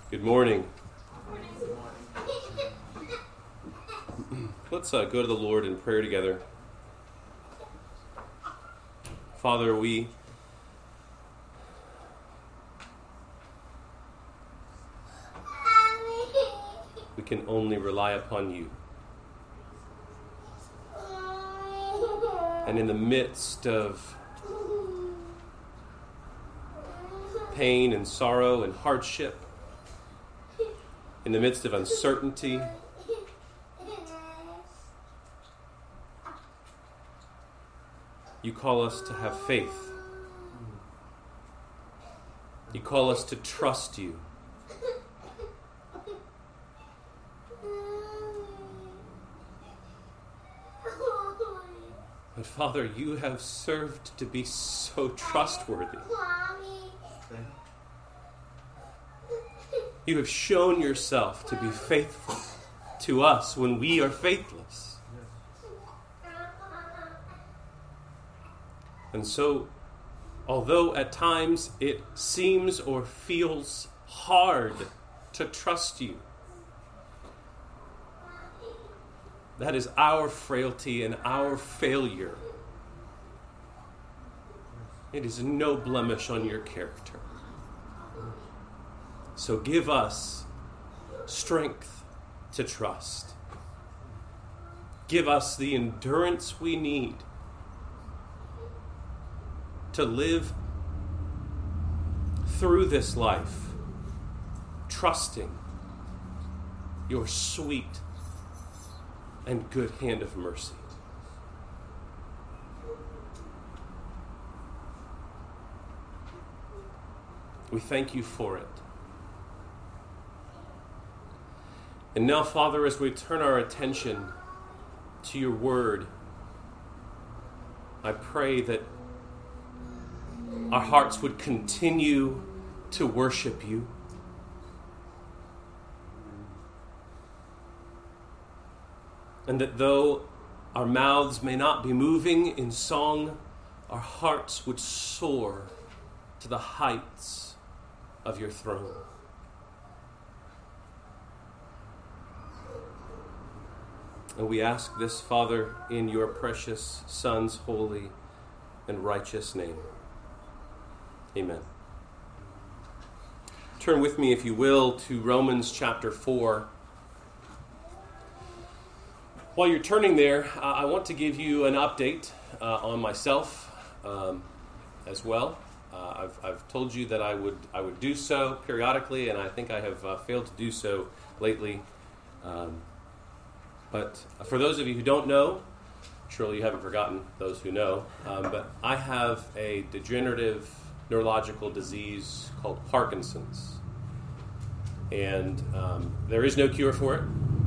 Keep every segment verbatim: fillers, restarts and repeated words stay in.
Good morning. Let's uh, go to the Lord in prayer together. Father, we we can only rely upon you. And in the midst of pain and sorrow and hardship, in the midst of uncertainty, you call us to have faith. You call us to trust you. But Father, you have served to be so trustworthy. You have shown yourself to be faithful to us when we are faithless. And so, although at times it seems or feels hard to trust you, that is our frailty and our failure. It is no blemish on your character. So give us strength to trust. Give us the endurance we need to live through this life, trusting your sweet and good hand of mercy. We thank you for it. And now, Father, as we turn our attention to your word, I pray that our hearts would continue to worship you. And that though our mouths may not be moving in song, our hearts would soar to the heights of your throne. And we ask this, Father, in your precious Son's holy and righteous name. Amen. Turn with me, if you will, to Romans chapter four. While you're turning there, uh, I want to give you an update uh, on myself um, as well. Uh, I've, I've told you that I would I would do so periodically, and I think I have uh, failed to do so lately. Um, but for those of you who don't know, surely you haven't forgotten those who know, um, but I have a degenerative neurological disease called Parkinson's. And um, there is no cure for it.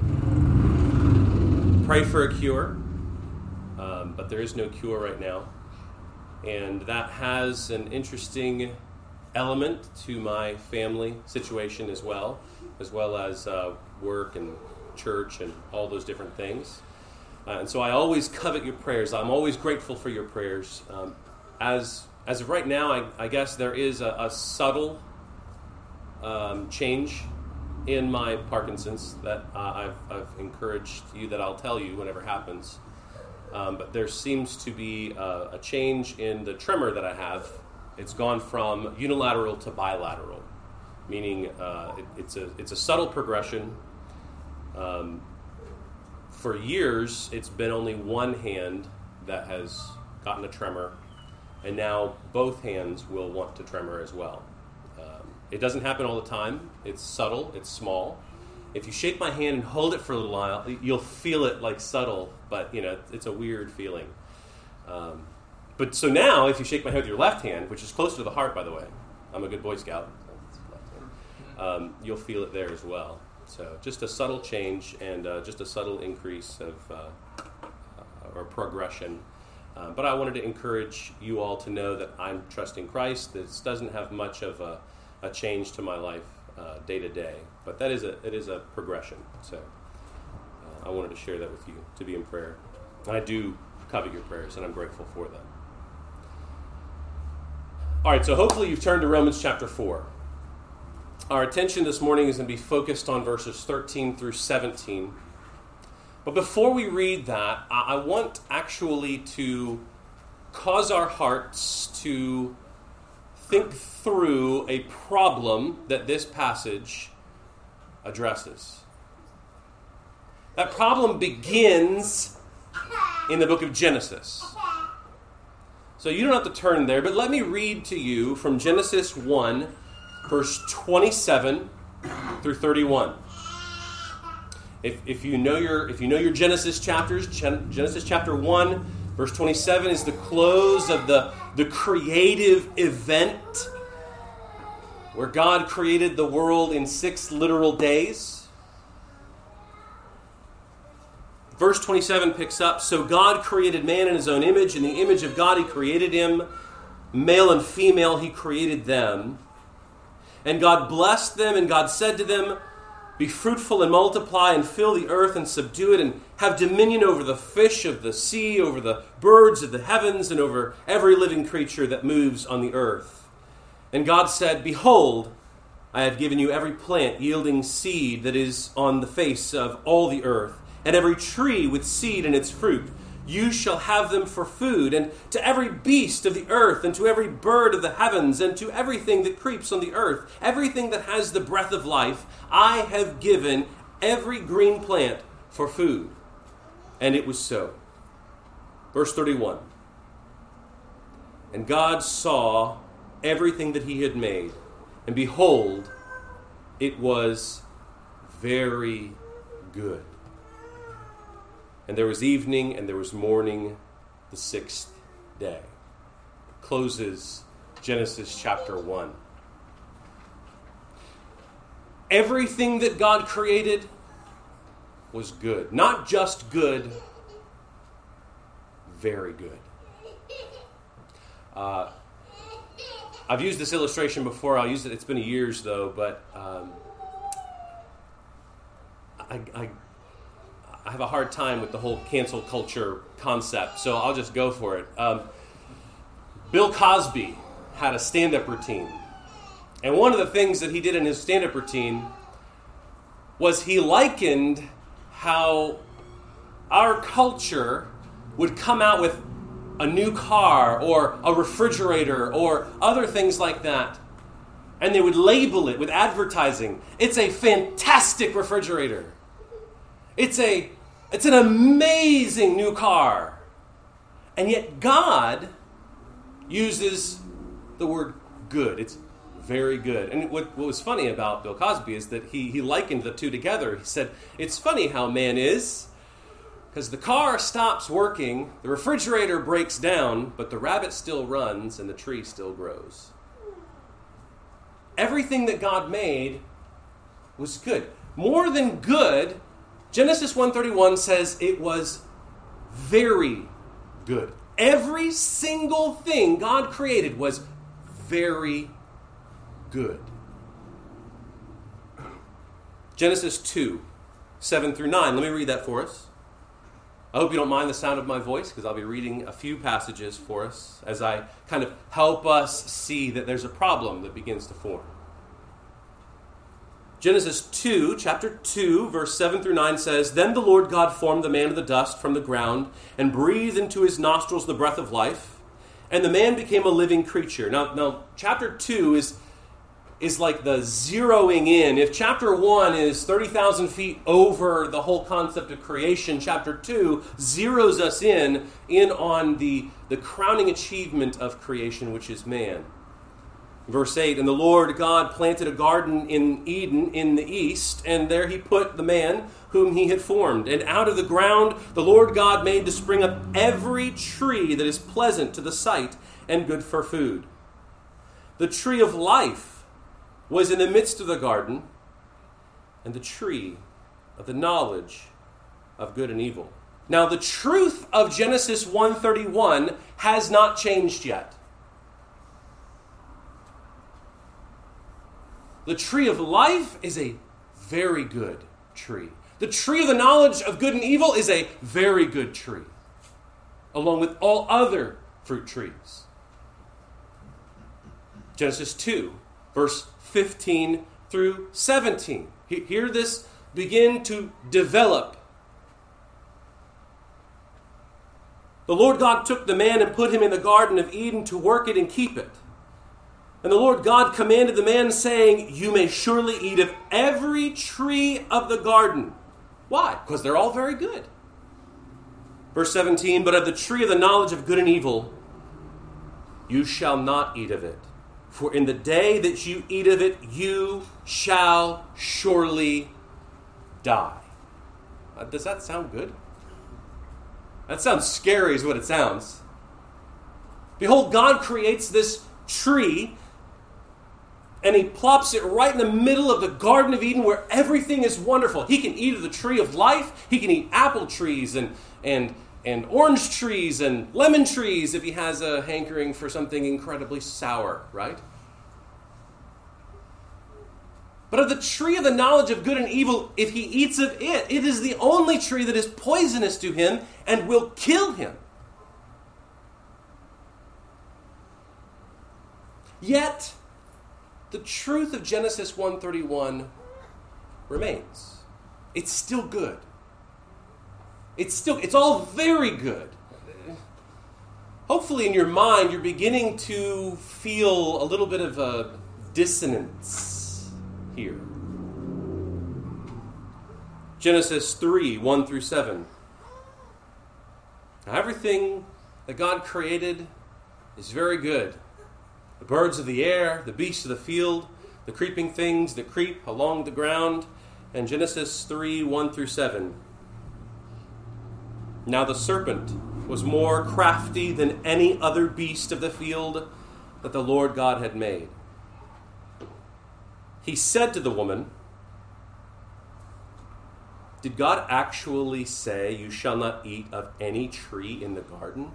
Pray for a cure, um, but there is no cure right now. And that has an interesting element to my family situation as well, as well as uh, work and church and all those different things. Uh, and so I always covet your prayers. I'm always grateful for your prayers. Um, as as of right now, I, I guess there is a, a subtle um, change in my Parkinson's that uh, I've, I've encouraged you that I'll tell you whenever it happens. Um, but there seems to be a, a change in the tremor that I have. It's gone from unilateral to bilateral, meaning uh, it, it's a it's a subtle progression. Um, for years, it's been only one hand that has gotten a tremor, and now both hands will want to tremor as well. Um, it doesn't happen all the time. It's subtle. It's small. If you shake my hand and hold it for a little while, you'll feel it like subtle, but you know it's a weird feeling. Um, but so now, if you shake my hand with your left hand, which is closer to the heart, by the way, I'm a good Boy Scout, um, you'll feel it there as well. So just a subtle change and uh, just a subtle increase of uh, uh, or progression. Uh, but I wanted to encourage you all to know that I'm trusting Christ. This doesn't have much of a, a change to my life uh, day to day, but that is a it is a progression. So uh, I wanted to share that with you, to be in prayer. And I do covet your prayers, and I'm grateful for them. All right, so hopefully you've turned to Romans chapter four. Our attention this morning is going to be focused on verses thirteen through seventeen. But before we read that, I want actually to cause our hearts to think through a problem that this passage addresses. That problem begins in the book of Genesis. So you don't have to turn there, but let me read to you from Genesis one, verse twenty-seven through thirty-one. If, if you know your if you know your Genesis chapters, Genesis chapter one, verse twenty-seven is the close of the, the creative event where God created the world in six literal days. Verse twenty-seven picks up, so God created man in his own image. In the image of God he created him. Male and female he created them. And God blessed them, and God said to them, be fruitful and multiply and fill the earth and subdue it and have dominion over the fish of the sea, over the birds of the heavens, and over every living creature that moves on the earth. And God said, behold, I have given you every plant yielding seed that is on the face of all the earth, and every tree with seed in its fruit. You shall have them for food, and to every beast of the earth, and to every bird of the heavens, and to everything that creeps on the earth, everything that has the breath of life, I have given every green plant for food. And it was so. Verse thirty-one. And God saw everything that he had made, and behold, it was very good. And there was evening, and there was morning, the sixth day. Closes Genesis chapter one. Everything that God created was good. Not just good, very good. Uh, I've used this illustration before. I'll use it. It's been years, though, but um, I... I I have a hard time with the whole cancel culture concept, so I'll just go for it. Um, Bill Cosby had a stand-up routine. And one of the things that he did in his stand-up routine was he likened how our culture would come out with a new car or a refrigerator or other things like that. And they would label it with advertising. It's a fantastic refrigerator. It's a, it's an amazing new car. And yet God uses the word good. It's very good. And what, what was funny about Bill Cosby is that he, he likened the two together. He said, it's funny how man is, because the car stops working, the refrigerator breaks down, but the rabbit still runs and the tree still grows. Everything that God made was good. More than good, Genesis one thirty-one says it was very good. Every single thing God created was very good. Genesis two, seven through nine. Let me read that for us. I hope you don't mind the sound of my voice, because I'll be reading a few passages for us as I kind of help us see that there's a problem that begins to form. Genesis two, chapter two, verse seven through nine says, Then the Lord God formed the man of the dust from the ground and breathed into his nostrils the breath of life, and the man became a living creature. Now, now chapter two is, is like the zeroing in. If chapter one is thirty thousand feet over the whole concept of creation, chapter two zeroes us in, in on the, the crowning achievement of creation, which is man. Verse eight, And the Lord God planted a garden in Eden in the east, and there he put the man whom he had formed. And out of the ground the Lord God made to spring up every tree that is pleasant to the sight and good for food. The tree of life was in the midst of the garden, and the tree of the knowledge of good and evil. Now the truth of Genesis one thirty-one has not changed yet. The tree of life is a very good tree. The tree of the knowledge of good and evil is a very good tree, along with all other fruit trees. Genesis two, verse fifteen through seventeen. Hear this begin to develop. The Lord God took the man and put him in the Garden of Eden to work it and keep it. And the Lord God commanded the man, saying, you may surely eat of every tree of the garden. Why? Because they're all very good. Verse seventeen, but of the tree of the knowledge of good and evil, you shall not eat of it. For in the day that you eat of it, you shall surely die. Uh, does that sound good? That sounds scary is what it sounds. Behold, God creates this tree, and he plops it right in the middle of the Garden of Eden where everything is wonderful. He can eat of the tree of life. He can eat apple trees and, and, and orange trees and lemon trees if he has a hankering for something incredibly sour, right? But of the tree of the knowledge of good and evil, if he eats of it, it is the only tree that is poisonous to him and will kill him. Yet, the truth of Genesis one thirty-one remains. It's still good. It's still, it's all very good. Hopefully in your mind, you're beginning to feel a little bit of a dissonance here. Genesis three, one through seven. Now, everything that God created is very good. The birds of the air, the beasts of the field, the creeping things that creep along the ground. And Genesis three, one through seven. Now the serpent was more crafty than any other beast of the field that the Lord God had made. He said to the woman, did God actually say, you shall not eat of any tree in the garden?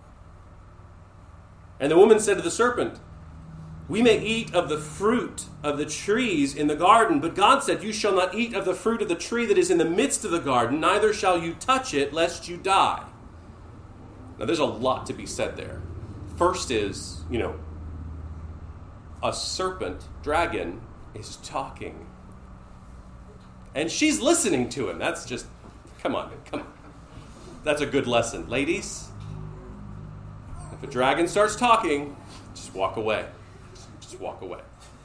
And the woman said to the serpent, we may eat of the fruit of the trees in the garden, but God said, you shall not eat of the fruit of the tree that is in the midst of the garden, neither shall you touch it, lest you die. Now there's a lot to be said there. First is, you know, a serpent, dragon, is talking. And she's listening to him. That's just, come on, come on. That's a good lesson. Ladies, if a dragon starts talking, just walk away. Just walk away.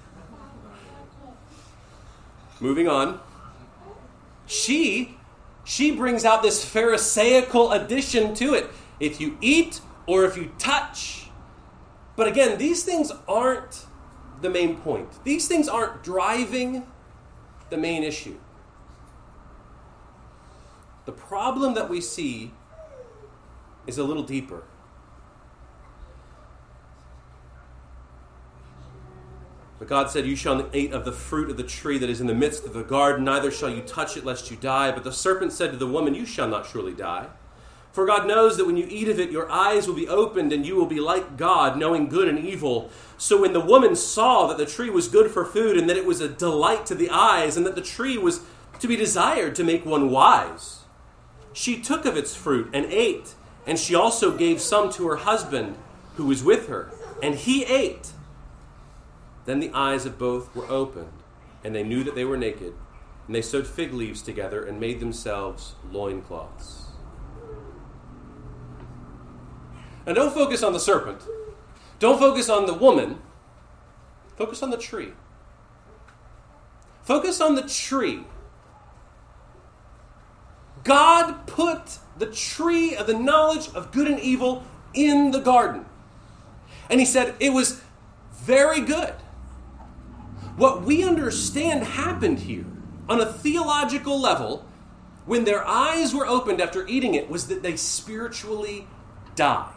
Moving on. She, she brings out this Pharisaical addition to it. If you eat or if you touch. But again, these things aren't the main point. These things aren't driving the main issue. The problem that we see is a little deeper. But God said, you shall not eat of the fruit of the tree that is in the midst of the garden, neither shall you touch it, lest you die. But the serpent said to the woman, you shall not surely die. For God knows that when you eat of it, your eyes will be opened, and you will be like God, knowing good and evil. So when the woman saw that the tree was good for food, and that it was a delight to the eyes, and that the tree was to be desired to make one wise, she took of its fruit and ate, and she also gave some to her husband who was with her, and he ate. Then the eyes of both were opened, and they knew that they were naked, and they sewed fig leaves together and made themselves loincloths. Now don't focus on the serpent. Don't focus on the woman. Focus on the tree. Focus on the tree. God put the tree of the knowledge of good and evil in the garden. And he said it was very good. What we understand happened here on a theological level when their eyes were opened after eating it was that they spiritually died.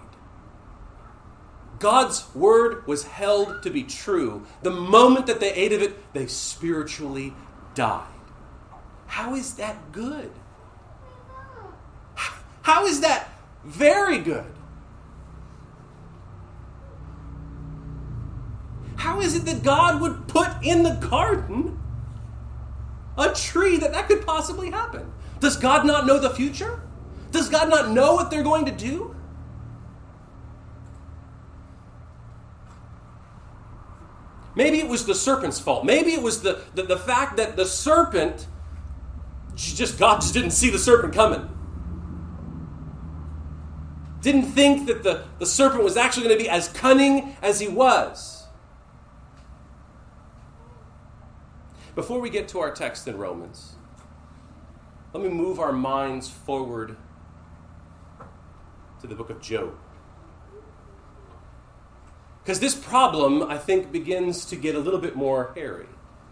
God's word was held to be true. The moment that they ate of it, they spiritually died. How is that good? How is that very good? How is it that God would put in the garden a tree that that could possibly happen? Does God not know the future? Does God not know what they're going to do? Maybe it was the serpent's fault. Maybe it was the, the, the fact that the serpent, just God just didn't see the serpent coming. Didn't think that the, the serpent was actually going to be as cunning as he was. Before we get to our text in Romans, let me move our minds forward to the book of Job. Because this problem, I think, begins to get a little bit more hairy.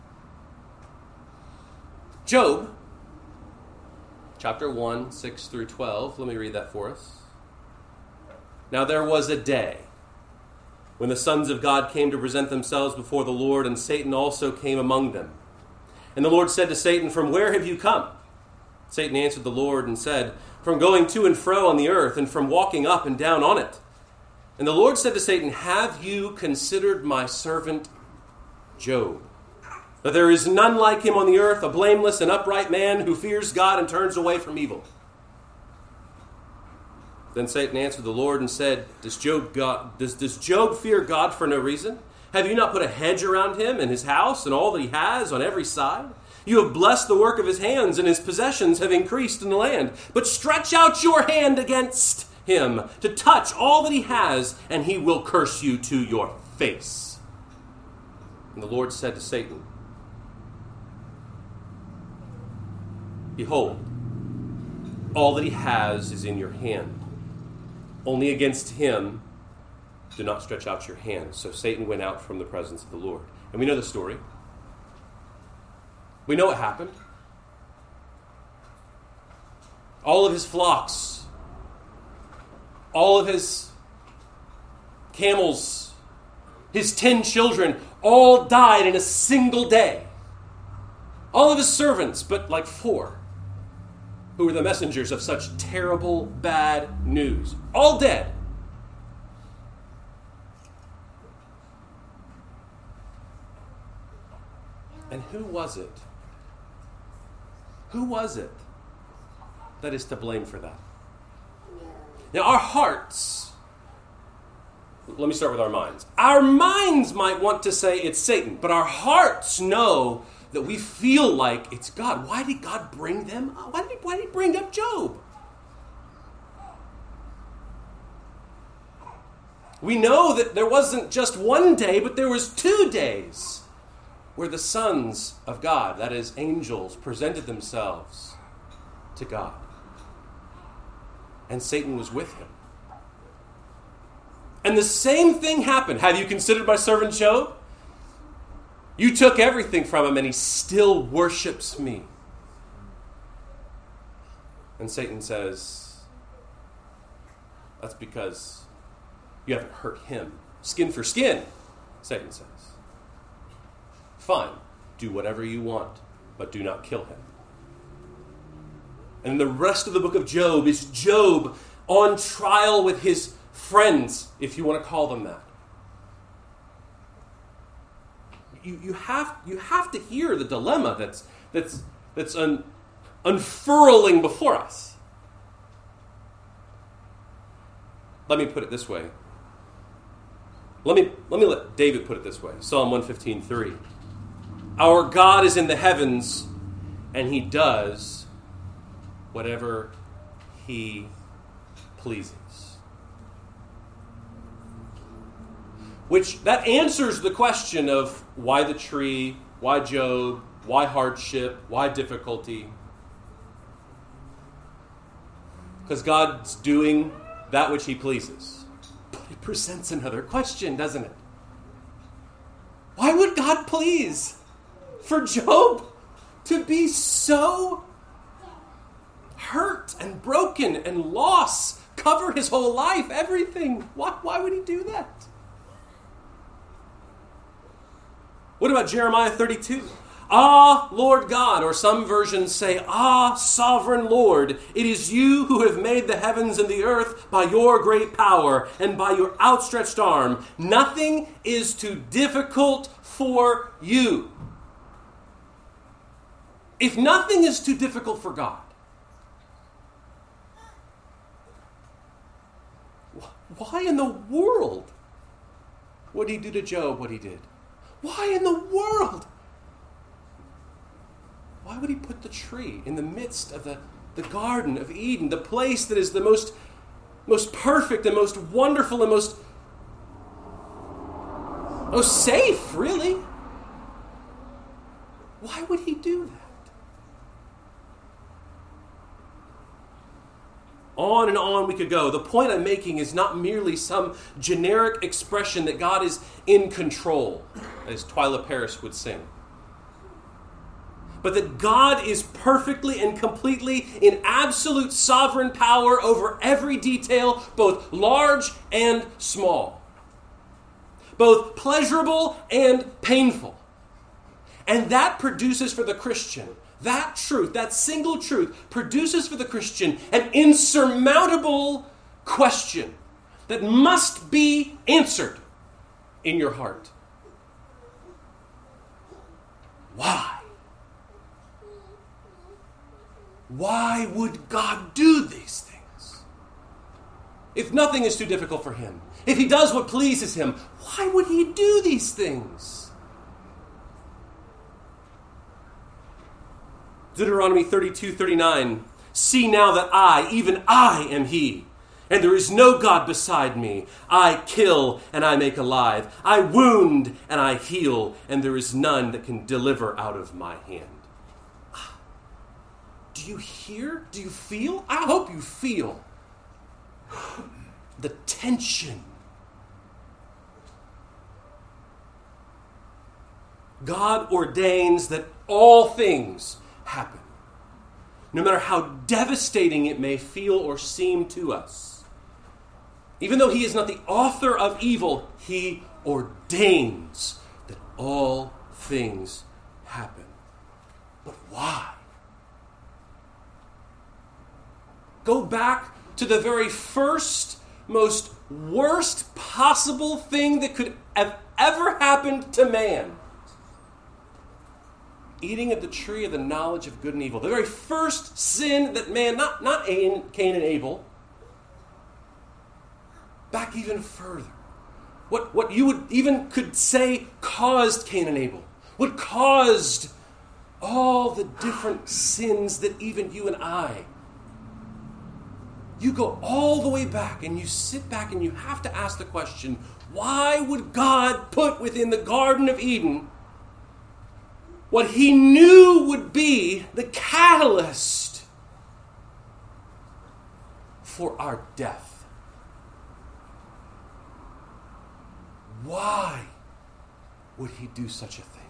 Job, chapter one, six through twelve. Let me read that for us. Now there was a day when the sons of God came to present themselves before the Lord, and Satan also came among them. And the Lord said to Satan, "From where have you come?" Satan answered the Lord and said, "From going to and fro on the earth, and from walking up and down on it." And the Lord said to Satan, "Have you considered my servant Job? That there is none like him on the earth, a blameless and upright man who fears God and turns away from evil." Then Satan answered the Lord and said, Does Job, God, does, does Job fear God for no reason? Have you not put a hedge around him and his house and all that he has on every side? You have blessed the work of his hands, and his possessions have increased in the land. But stretch out your hand against him to touch all that he has, and he will curse you to your face. And the Lord said to Satan, Behold, all that he has is in your hand. Only against him do not stretch out your hand. So Satan went out from the presence of the Lord. And we know the story. We know what happened. All of his flocks, all of his camels, his ten children, all died in a single day. All of his servants, but like four, who were the messengers of such terrible, bad news. All dead. And who was it? Who was it that is to blame for that? Now, our hearts, let me start with our minds. Our minds might want to say it's Satan, but our hearts know that we feel like it's God. Why did God bring them up? Why did he, why did he bring up Job? We know that there wasn't just one day, but there was two days where the sons of God, that is, angels, presented themselves to God. And Satan was with him. And the same thing happened. Have you considered my servant Job? You took everything from him, and he still worships me. And Satan says, that's because you haven't hurt him. Skin for skin, Satan says. Fine, do whatever you want, but do not kill him. And the rest of the book of Job is Job on trial with his friends, if you want to call them that. You, you have you have to hear the dilemma that's that's that's un, unfurling before us. Let me put it this way. Let me let me let David put it this way. Psalm one fifteen, three. Our God is in the heavens, and he does whatever he pleases. Which, that answers the question of why the tree, why Job, why hardship, why difficulty. Because God's doing that which he pleases. But it presents another question, doesn't it? Why would God please for Job to be so hurt and broken and loss, cover his whole life, everything? Why, why would he do that? What about Jeremiah thirty-two? Ah, Lord God, or some versions say, Ah, sovereign Lord, it is you who have made the heavens and the earth by your great power and by your outstretched arm. Nothing is too difficult for you. If nothing is too difficult for God, why in the world would he do to Job what he did? Why in the world? Why would he put the tree in the midst of the, the Garden of Eden, the place that is the most, most perfect and most wonderful and most, most safe, really? Why would he do that? On and on we could go. The point I'm making is not merely some generic expression that God is in control, as Twyla Paris would sing, but that God is perfectly and completely in absolute sovereign power over every detail, both large and small, both pleasurable and painful. And that produces for the Christian, that truth, that single truth, produces for the Christian an insurmountable question that must be answered in your heart. Why? Why would God do these things? If nothing is too difficult for him, if he does what pleases him, why would he do these things? Deuteronomy thirty-two thirty-nine, see now that I, even I, am he, and there is no God beside me. I kill and I make alive. I wound and I heal, and there is none that can deliver out of my hand. Do you hear? Do you feel? I hope you feel the tension. God ordains that all things happen, no matter how devastating it may feel or seem to us. Even though he is not the author of evil, he ordains that all things happen. But why? Go back to the very first, most worst possible thing that could have ever happened to man. Eating of the tree of the knowledge of good and evil. The very first sin that man, not, not Cain and Abel, back even further. What, what you would even could say caused Cain and Abel. What caused all the different sins that even you and I. You go all the way back and you sit back and you have to ask the question, why would God put within the Garden of Eden what he knew would be the catalyst for our death? Why would he do such a thing?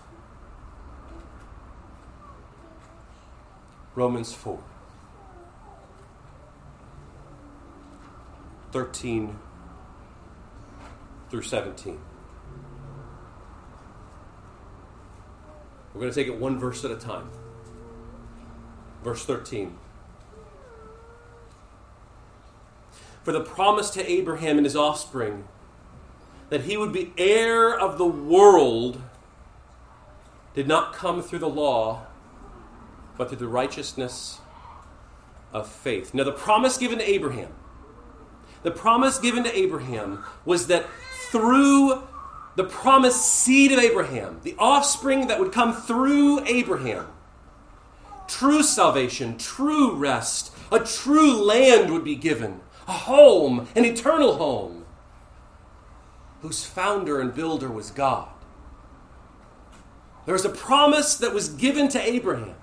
Romans four. thirteen through seventeen. We're going to take it one verse at a time. Verse thirteen. For the promise to Abraham and his offspring that he would be heir of the world did not come through the law, but through the righteousness of faith. Now the promise given to Abraham, the promise given to Abraham was that through the promised seed of Abraham, the offspring that would come through Abraham, true salvation, true rest, a true land would be given, a home, an eternal home, whose founder and builder was God. There was a promise that was given to Abraham.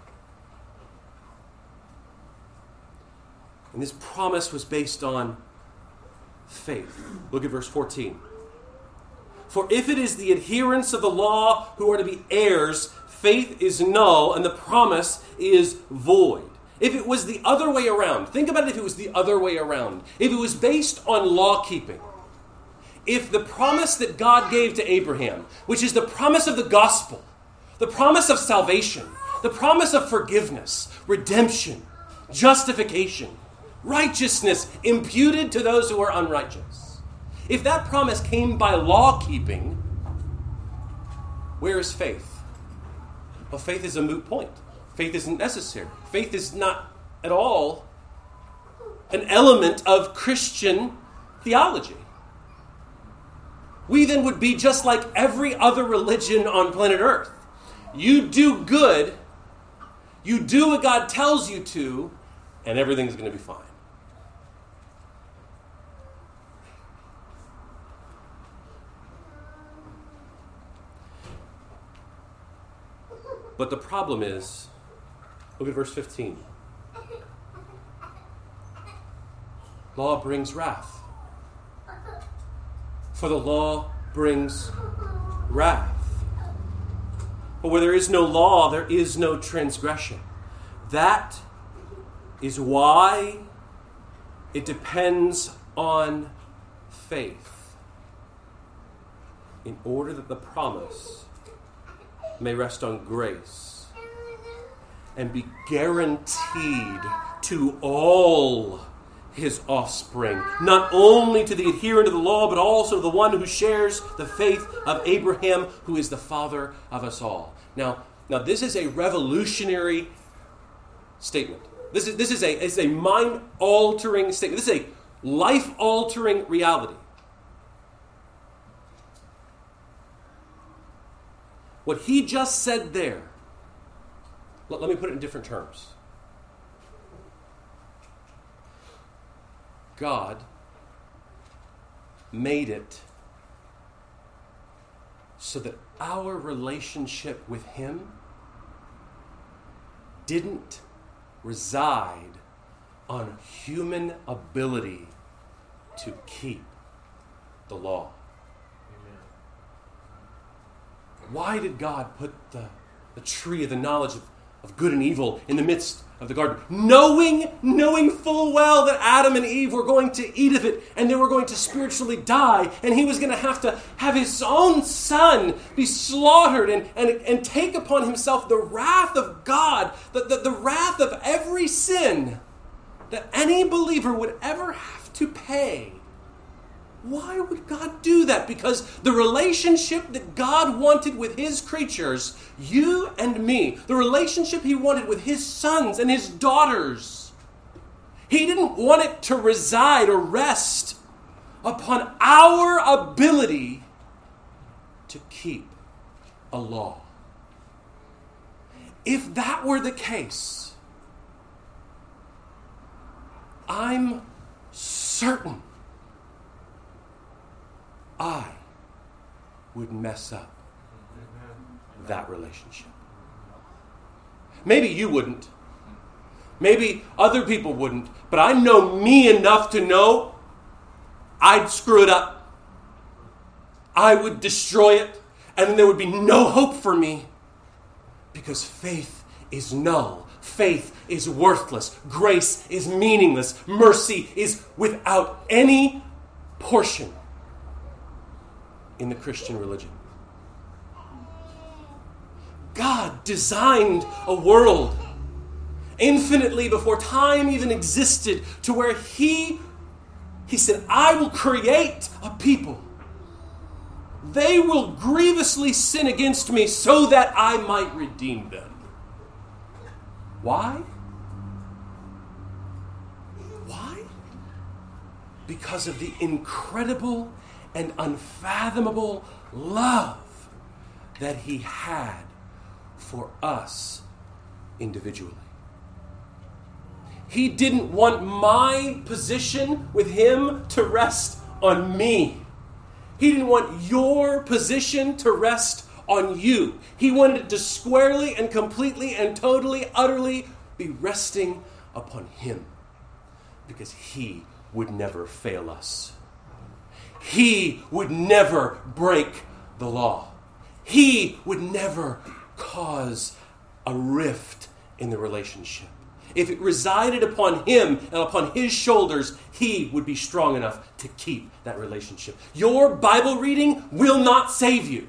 And this promise was based on faith. Look at verse fourteen. For if it is the adherents of the law who are to be heirs, faith is null and the promise is void. If it was the other way around, think about it if it was the other way around. If it was based on law keeping, if the promise that God gave to Abraham, which is the promise of the gospel, the promise of salvation, the promise of forgiveness, redemption, justification, righteousness imputed to those who are unrighteous. If that promise came by law keeping, where is faith? Well, faith is a moot point. Faith isn't necessary. Faith is not at all an element of Christian theology. we then would be just like every other religion on planet Earth. You do good, you do what God tells you to, and everything's going to be fine. But the problem is, look at verse fifteen. Law brings wrath. For the law brings wrath. But where there is no law, there is no transgression. That is why it depends on faith, in order that the promise may rest on grace and be guaranteed to all his offspring, not only to the adherent of the law, but also to the one who shares the faith of Abraham, who is the father of us all. Now, now this is a revolutionary statement. This is, this is a, is a mind-altering statement. This is a life-altering reality. What he just said there, let, let me put it in different terms. God made it so that our relationship with him didn't reside on human ability to keep the law. Why did God put the, the tree of the knowledge of, of good and evil in the midst of the garden? Knowing, knowing full well that Adam and Eve were going to eat of it and they were going to spiritually die, and he was going to have to have his own son be slaughtered and, and, and take upon himself the wrath of God, the, the, the wrath of every sin that any believer would ever have to pay. Why would God do that? Because the relationship that God wanted with his creatures, you and me, the relationship he wanted with his sons and his daughters, he didn't want it to reside or rest upon our ability to keep a law. If that were the case, I'm certain I would mess up that relationship. Maybe you wouldn't. Maybe other people wouldn't. But I know me enough to know I'd screw it up. I would destroy it. And then there would be no hope for me. Because faith is null. Faith is worthless. Grace is meaningless. Mercy is without any portion in the Christian religion. God designed a world infinitely before time even existed to where he, he said, I will create a people. They will grievously sin against me so that I might redeem them. Why? Why? Because of the incredible and unfathomable love that he had for us individually. He didn't want my position with him to rest on me. He didn't want your position to rest on you. He wanted it to squarely and completely and totally, utterly be resting upon him, because he would never fail us. He would never break the law. He would never cause a rift in the relationship. If it resided upon him and upon his shoulders, he would be strong enough to keep that relationship. Your Bible reading will not save you.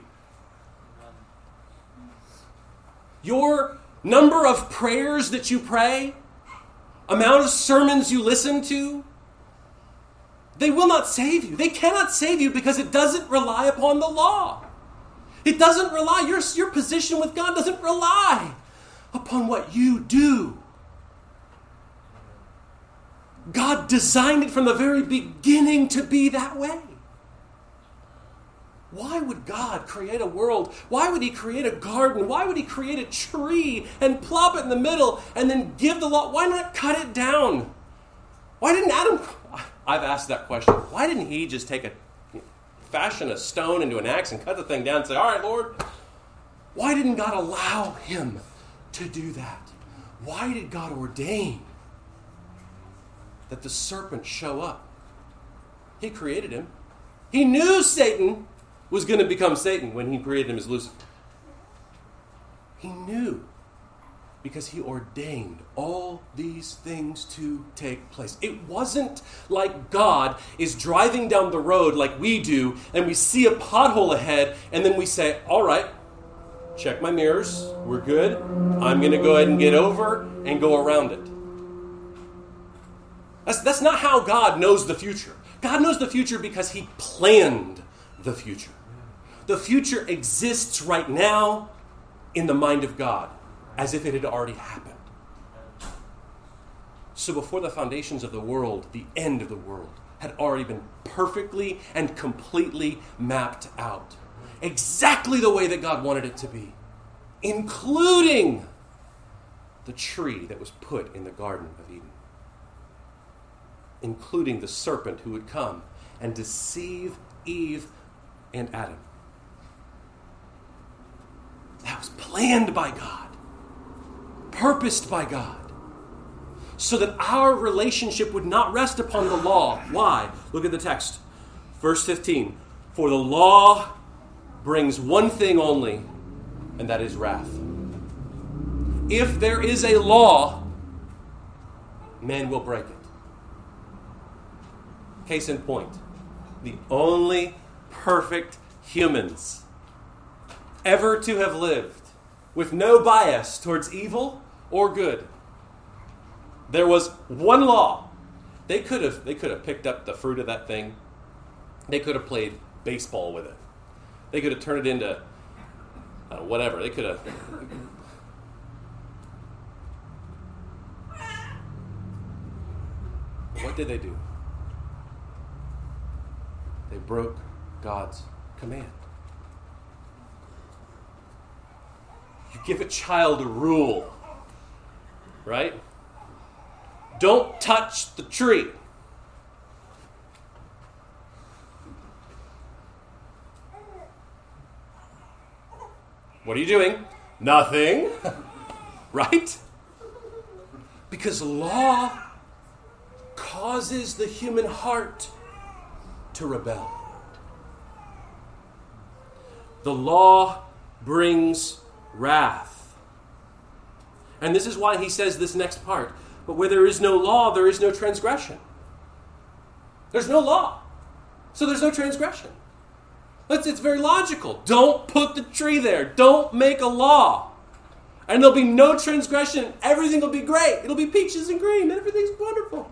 Your number of prayers that you pray, amount of sermons you listen to, they will not save you. They cannot save you because it doesn't rely upon the law. It doesn't rely, your, your position with God doesn't rely upon what you do. God designed it from the very beginning to be that way. Why would God create a world? Why would he create a garden? Why would he create a tree and plop it in the middle and then give the law? Why not cut it down? Why didn't Adam... I've asked that question. Why didn't he just take a... fashion a stone into an axe and cut the thing down and say, all right, Lord? Why didn't God allow him to do that? Why did God ordain that the serpent show up? He created him. He knew Satan was going to become Satan when he created him as Lucifer. He knew, because he ordained all these things to take place. It wasn't like God is driving down the road like we do, and we see a pothole ahead, and then we say, all right, check my mirrors, we're good. I'm going to go ahead and get over and go around it. That's, that's not how God knows the future. God knows the future because he planned the future. The future exists right now in the mind of God, as if it had already happened. So before the foundations of the world, the end of the world had already been perfectly and completely mapped out. Exactly the way that God wanted it to be, including the tree that was put in the Garden of Eden, including the serpent who would come and deceive Eve and Adam. That was planned by God, purposed by God, so that our relationship would not rest upon the law. Why? Look at the text. Verse fifteen. For the law brings one thing only, and that is wrath. If there is a law, men will break it. Case in point, the only perfect humans ever to have lived with no bias towards evil or good. There was one law. They could have they could have picked up the fruit of that thing. They could have played baseball with it. They could have turned it into uh, whatever. They could have... What did they do? They broke God's command. You give a child a rule, right? Don't touch the tree. What are you doing? Nothing. Right? Because law causes the human heart to rebel. The law brings wrath. And this is why he says this next part. But where there is no law, there is no transgression. There's no law, so there's no transgression. It's, it's very logical. Don't put the tree there. Don't make a law. And there'll be no transgression. Everything will be great. It'll be peaches and cream. And everything's wonderful.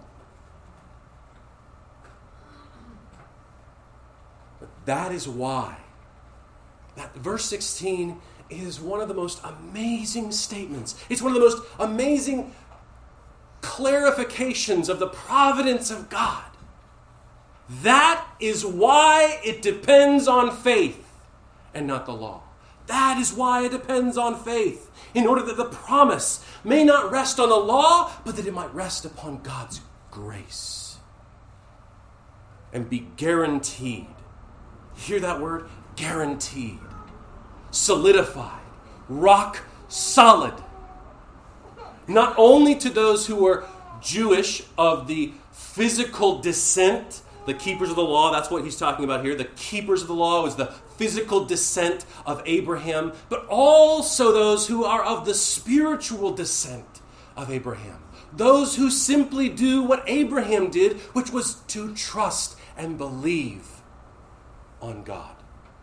But that is why that verse sixteen is one of the most amazing statements. It's one of the most amazing clarifications of the providence of God. That is why it depends on faith and not the law. That is why it depends on faith, in order that the promise may not rest on the law, but that it might rest upon God's grace and be guaranteed. Hear that word? Guaranteed. Solidified. Rock solid. Not only to those who were Jewish of the physical descent, the keepers of the law, that's what he's talking about here. The keepers of the law is the physical descent of Abraham, but also those who are of the spiritual descent of Abraham. Those who simply do what Abraham did, which was to trust and believe on God.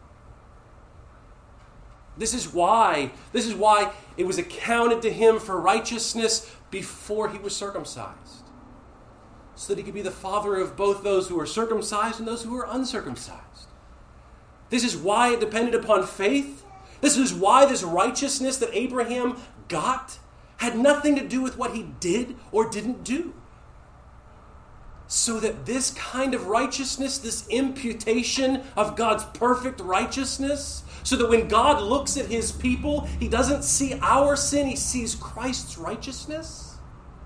This is why, this is why it was accounted to him for righteousness before he was circumcised, so that he could be the father of both those who are circumcised and those who are uncircumcised. This is why it depended upon faith. This is why this righteousness that Abraham got had nothing to do with what he did or didn't do. so that this kind of righteousness, this imputation of God's perfect righteousness, so that when God looks at his people, he doesn't see our sin, he sees Christ's righteousness.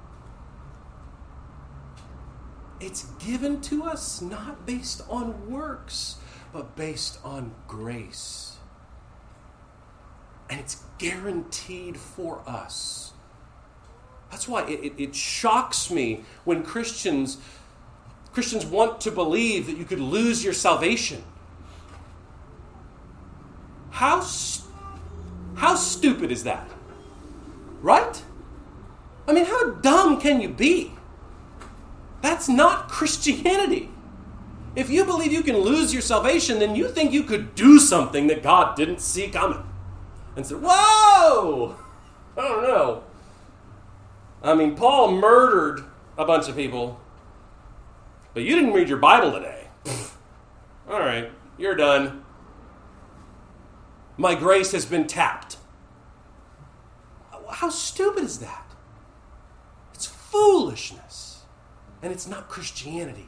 It's given to us not based on works, but based on grace. And it's guaranteed for us. That's why it, it, it shocks me when Christians, Christians want to believe that you could lose your salvation. How, how stupid is that? Right? I mean, how dumb can you be? That's not Christianity. If you believe you can lose your salvation, then you think you could do something that God didn't see coming. And say, whoa! I don't know. I mean, Paul murdered a bunch of people, but you didn't read your Bible today. All right, you're done. My grace has been tapped. How stupid is that? It's foolishness, and it's not Christianity.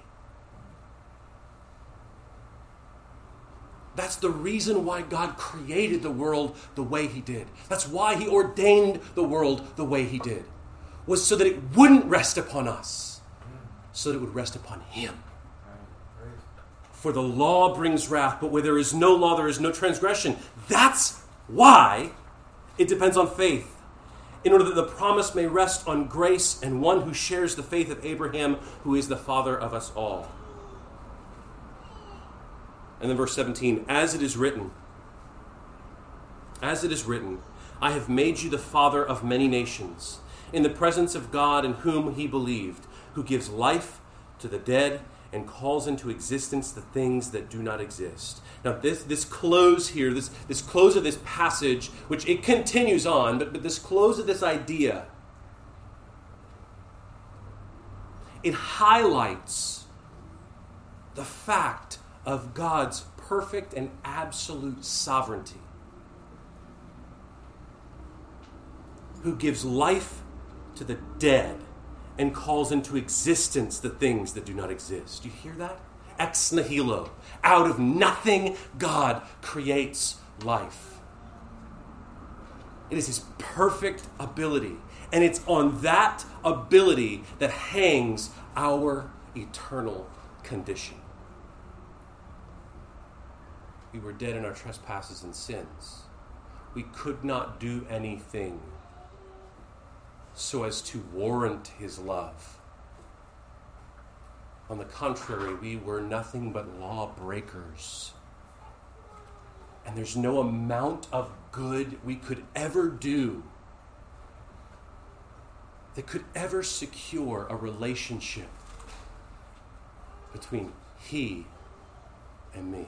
That's the reason why God created the world the way he did. That's why he ordained the world the way he did. Was so that it wouldn't rest upon us. So that it would rest upon him. For the law brings wrath, but where there is no law, there is no transgression. That's why it depends on faith. In order that the promise may rest on grace and one who shares the faith of Abraham, who is the father of us all. And then verse seventeen, as it is written, as it is written, I have made you the father of many nations, in the presence of God in whom he believed, who gives life to the dead and calls into existence the things that do not exist. Now this, this close here, this, this close of this passage, which it continues on, but, but this close of this idea, it highlights the fact of God's perfect and absolute sovereignty, who gives life to the dead and calls into existence the things that do not exist. Do you hear that? Ex nihilo. Out of nothing, God creates life. It is his perfect ability, and it's on that ability that hangs our eternal condition. We were dead in our trespasses and sins. We could not do anything so as to warrant his love. On the contrary, we were nothing but lawbreakers. And there's no amount of good we could ever do that could ever secure a relationship between he and me.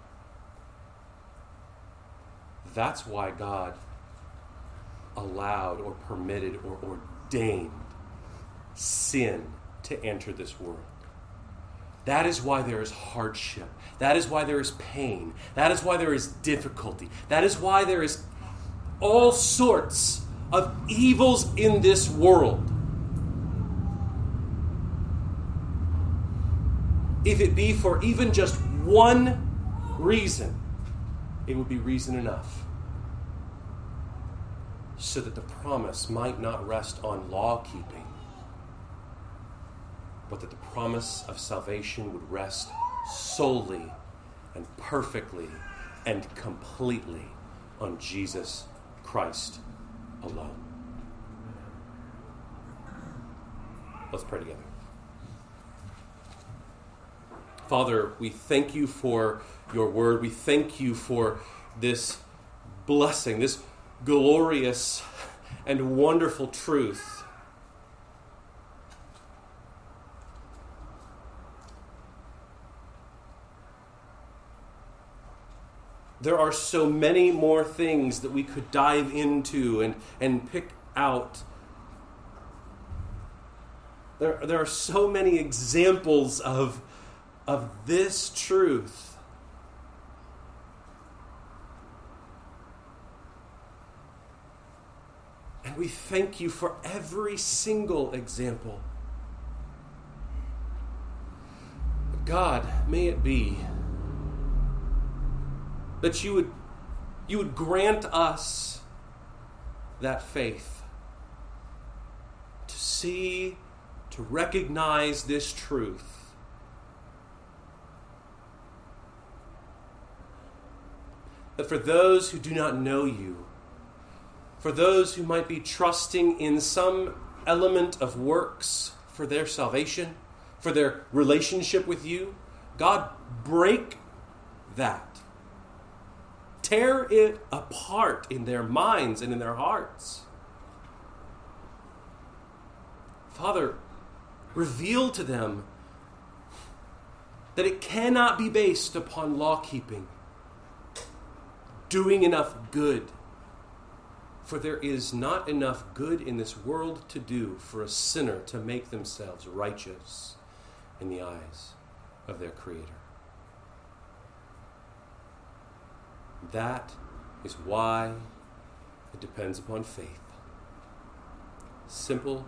That's why God allowed or permitted or ordained sin to enter this world. That is why there is hardship. That is why there is pain. That is why there is difficulty. That is why there is all sorts of evils in this world. If it be for even just one reason, it would be reason enough. So that the promise might not rest on law-keeping, but that the promise of salvation would rest solely and perfectly and completely on Jesus Christ alone. Let's pray together. Father, we thank you for your word. We thank you for this blessing, this glorious and wonderful truth. There are so many more things that we could dive into and, and pick out. There, there are so many examples of, of this truth. And we thank you for every single example. God, may it be that you would, you would grant us that faith to see, to recognize this truth. That for those who do not know you, for those who might be trusting in some element of works for their salvation, for their relationship with you, God, break that. Tear it apart in their minds and in their hearts. Father, reveal to them that it cannot be based upon law-keeping, doing enough good. For there is not enough good in this world to do for a sinner to make themselves righteous in the eyes of their Creator. That is why it depends upon faith. Simple,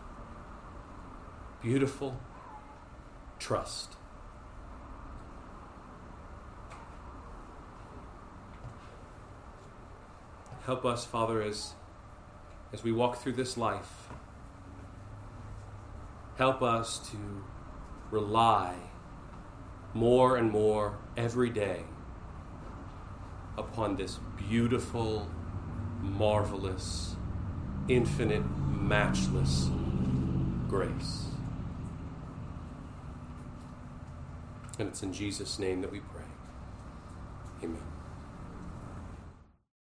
beautiful trust. Help us, Father, as, as we walk through this life. Help us to rely more and more every day upon this beautiful, marvelous, infinite, matchless grace. And it's in Jesus' name that we pray. Amen.